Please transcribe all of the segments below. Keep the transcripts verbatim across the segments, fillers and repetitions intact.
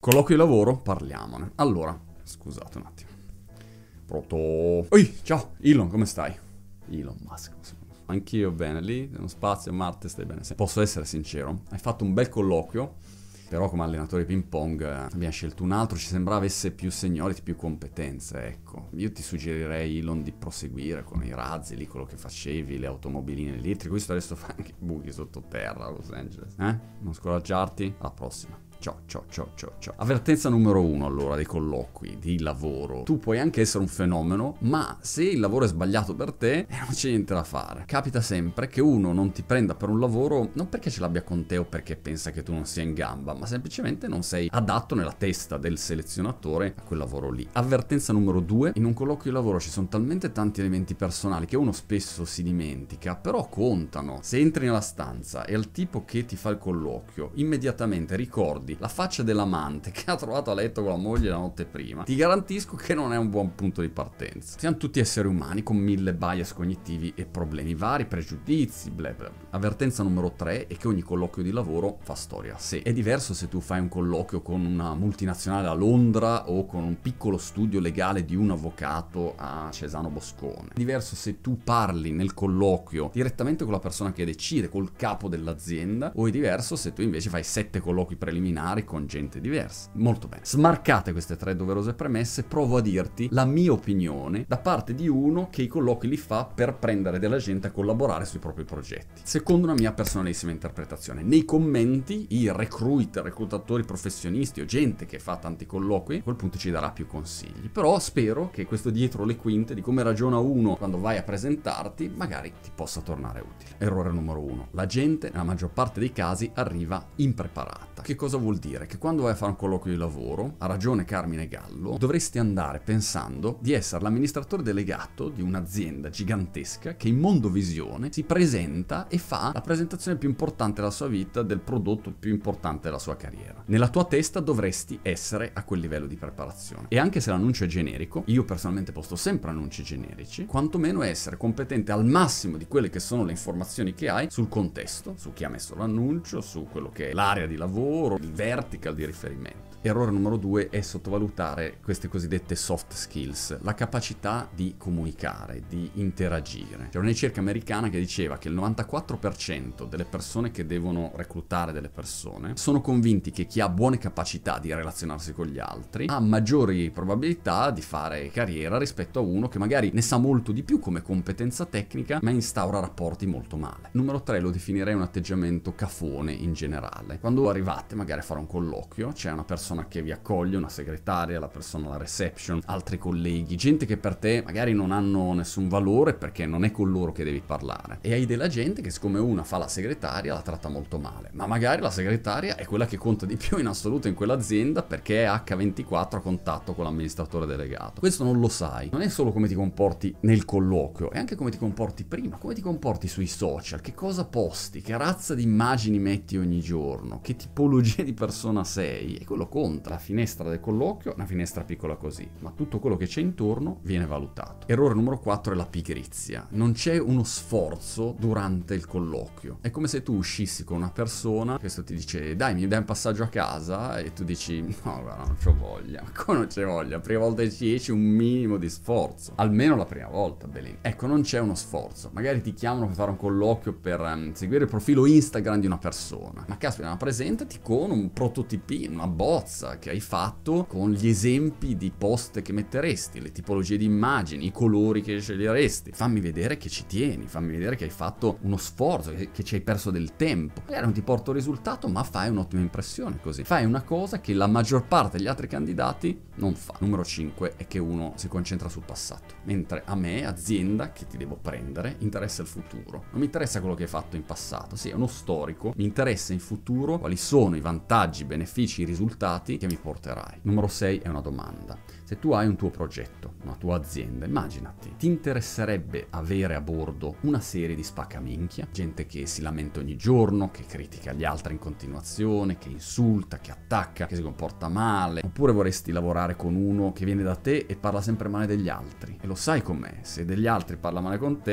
Colloquio di lavoro, parliamone. Allora, scusate un attimo. Pronto? Oi, ciao, Elon, come stai? Elon Musk. Anch'io bene, lì, nello spazio, a Marte, stai bene. Posso essere sincero, hai fatto un bel colloquio, però come allenatore di ping pong eh, abbiamo scelto un altro, ci sembrava avesse più seniority, più competenze, ecco. Io ti suggerirei, Elon, di proseguire con i razzi, lì quello che facevi, le automobiline elettriche, questo adesso fa anche buchi sottoterra a Los Angeles. Eh? Non scoraggiarti, alla prossima. Ciao, ciao, ciao, ciao, ciao. Avvertenza numero uno, allora, dei colloqui, di lavoro. Tu puoi anche essere un fenomeno, ma se il lavoro è sbagliato per te, eh, non c'è niente da fare. Capita sempre che uno non ti prenda per un lavoro, non perché ce l'abbia con te o perché pensa che tu non sia in gamba, ma semplicemente non sei adatto nella testa del selezionatore a quel lavoro lì. Avvertenza numero due, in un colloquio di lavoro ci sono talmente tanti elementi personali che uno spesso si dimentica, però contano. Se entri nella stanza e al tipo che ti fa il colloquio, immediatamente ricordi la faccia dell'amante che ha trovato a letto con la moglie la notte prima, ti garantisco che non è un buon punto di partenza. Siamo tutti esseri umani con mille bias cognitivi e problemi vari, pregiudizi, bla bla bla. Avvertenza numero tre è che ogni colloquio di lavoro fa storia a sé. È diverso se tu fai un colloquio con una multinazionale a Londra o con un piccolo studio legale di un avvocato a Cesano Boscone. È diverso se tu parli nel colloquio direttamente con la persona che decide, col capo dell'azienda, o è diverso se tu invece fai sette colloqui preliminari con gente diversa. Molto bene. Smarcate queste tre doverose premesse, provo a dirti la mia opinione da parte di uno che i colloqui li fa per prendere della gente a collaborare sui propri progetti. Secondo una mia personalissima interpretazione. Nei commenti i recruiter, reclutatori professionisti o gente che fa tanti colloqui, a quel punto ci darà più consigli. Però spero che questo dietro le quinte di come ragiona uno quando vai a presentarti magari ti possa tornare utile. Errore numero uno. La gente nella maggior parte dei casi arriva impreparata. Che cosa vuol dire? Che quando vai a fare un colloquio di lavoro, ha ragione Carmine Gallo, dovresti andare pensando di essere l'amministratore delegato di un'azienda gigantesca che in mondovisione si presenta e fa la presentazione più importante della sua vita, del prodotto più importante della sua carriera. Nella tua testa dovresti essere a quel livello di preparazione. E anche se l'annuncio è generico, io personalmente posto sempre annunci generici, quantomeno essere competente al massimo di quelle che sono le informazioni che hai sul contesto, su chi ha messo l'annuncio, su quello che è l'area di lavoro, il vertical di riferimento. Errore numero due è sottovalutare queste cosiddette soft skills, la capacità di comunicare, di interagire. C'è una ricerca americana che diceva che il novantaquattro per cento delle persone che devono reclutare delle persone sono convinti che chi ha buone capacità di relazionarsi con gli altri ha maggiori probabilità di fare carriera rispetto a uno che magari ne sa molto di più come competenza tecnica, ma instaura rapporti molto male. Numero tre lo definirei un atteggiamento cafone in generale. Quando arrivate magari a fare un colloquio, c'è una persona che vi accoglie, una segretaria, la persona alla reception, altri colleghi, gente che per te magari non hanno nessun valore perché non è con loro che devi parlare. E hai della gente che siccome una fa la segretaria la tratta molto male, ma magari la segretaria è quella che conta di più in assoluto in quell'azienda perché è acca ventiquattro a contatto con l'amministratore delegato. Questo non lo sai. Non è solo come ti comporti nel colloquio, è anche come ti comporti prima, come ti comporti sui social, che cosa posti, che razza di immagini metti ogni giorno, che tipologia di persona sei, e quello conta. La finestra del colloquio è una finestra piccola così, ma tutto quello che c'è intorno viene valutato. Errore numero quattro è la pigrizia. Non c'è uno sforzo durante il colloquio. È come se tu uscissi con una persona, questo ti dice dai mi dai un passaggio a casa e tu dici no guarda non c'ho voglia. Ma come non c'è voglia? La prima volta che ci esci un minimo di sforzo, almeno la prima volta, Belin. Ecco, non c'è uno sforzo. Magari ti chiamano per fare un colloquio per um, seguire il profilo Instagram di una persona, ma caspita, ma presentati con un prototipino, una bozza che hai fatto con gli esempi di post che metteresti, le tipologie di immagini, i colori che sceglieresti. Fammi vedere che ci tieni, fammi vedere che hai fatto uno sforzo, che, che ci hai perso del tempo. Magari non ti porto il risultato, ma fai un'ottima impressione così. Fai una cosa che la maggior parte degli altri candidati non fa. Numero cinque è che uno si concentra sul passato, mentre a me, azienda che ti devo prendere, interessa il futuro. Non mi interessa quello che hai fatto in passato, sì, è uno storico, mi interessa in futuro quali sono i vantaggi, i benefici, i risultati che mi porterai. Numero sei è una domanda. Se tu hai un tuo progetto, una tua azienda, immaginati, ti interesserebbe avere a bordo una serie di spaccaminchia? Gente che si lamenta ogni giorno, che critica gli altri in continuazione, che insulta, che attacca, che si comporta male? Oppure vorresti lavorare con uno che viene da te e parla sempre male degli altri? E lo sai com'è, se degli altri parla male con te,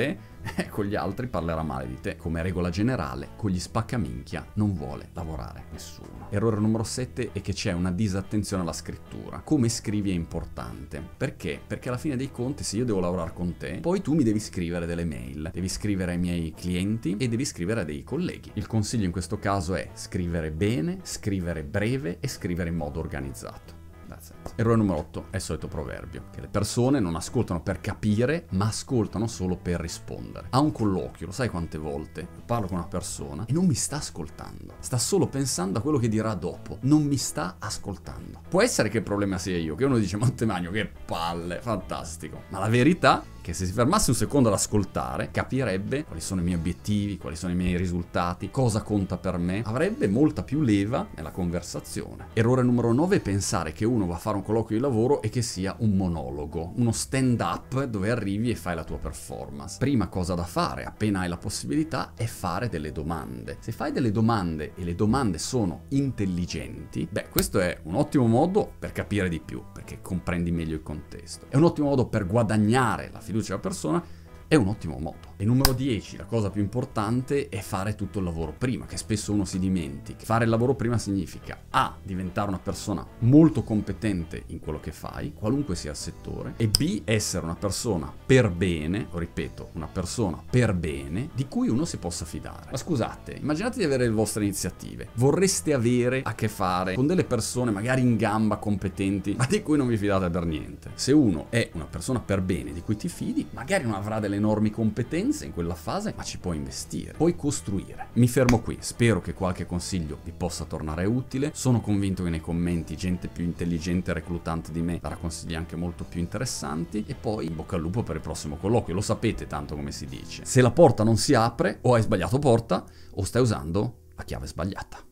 e con gli altri parlerà male di te. Come regola generale, con gli spaccaminchia non vuole lavorare nessuno. Errore numero sette è che c'è una disattenzione alla scrittura. Come scrivi è importante. Perché? Perché alla fine dei conti, se io devo lavorare con te, poi tu mi devi scrivere delle mail, devi scrivere ai miei clienti e devi scrivere a dei colleghi. Il consiglio in questo caso è scrivere bene, scrivere breve e scrivere in modo organizzato. Errore numero otto è il solito proverbio, che le persone non ascoltano per capire, ma ascoltano solo per rispondere. A un colloquio, lo sai quante volte parlo con una persona e non mi sta ascoltando, sta solo pensando a quello che dirà dopo, non mi sta ascoltando. Può essere che il problema sia io, che uno dice Montemagno che palle, fantastico, ma la verità è che se si fermasse un secondo ad ascoltare, capirebbe quali sono i miei obiettivi, quali sono i miei risultati, cosa conta per me, avrebbe molta più leva nella conversazione. Errore numero nove è pensare che uno va a fare un colloquio di lavoro e che sia un monologo, uno stand-up dove arrivi e fai la tua performance. Prima cosa da fare, appena hai la possibilità, è fare delle domande. Se fai delle domande e le domande sono intelligenti, beh, questo è un ottimo modo per capire di più, perché comprendi meglio il contesto. È un ottimo modo per guadagnare la fiducia della persona, è un ottimo modo. E numero dieci, la cosa più importante è fare tutto il lavoro prima, che spesso uno si dimentica. Fare il lavoro prima significa A, diventare una persona molto competente in quello che fai, qualunque sia il settore, e B, essere una persona per bene, lo ripeto, una persona per bene, di cui uno si possa fidare. Ma scusate, immaginate di avere le vostre iniziative, vorreste avere a che fare con delle persone magari in gamba, competenti, ma di cui non vi fidate per niente. Se uno è una persona per bene di cui ti fidi, magari non avrà delle enormi competenze in quella fase, ma ci puoi investire, puoi costruire. Mi fermo qui, spero che qualche consiglio vi possa tornare utile. Sono convinto che nei commenti gente più intelligente e reclutante di me darà consigli anche molto più interessanti, e poi in bocca al lupo per il prossimo colloquio. Lo sapete tanto come si dice, se la porta non si apre o hai sbagliato porta o stai usando la chiave sbagliata.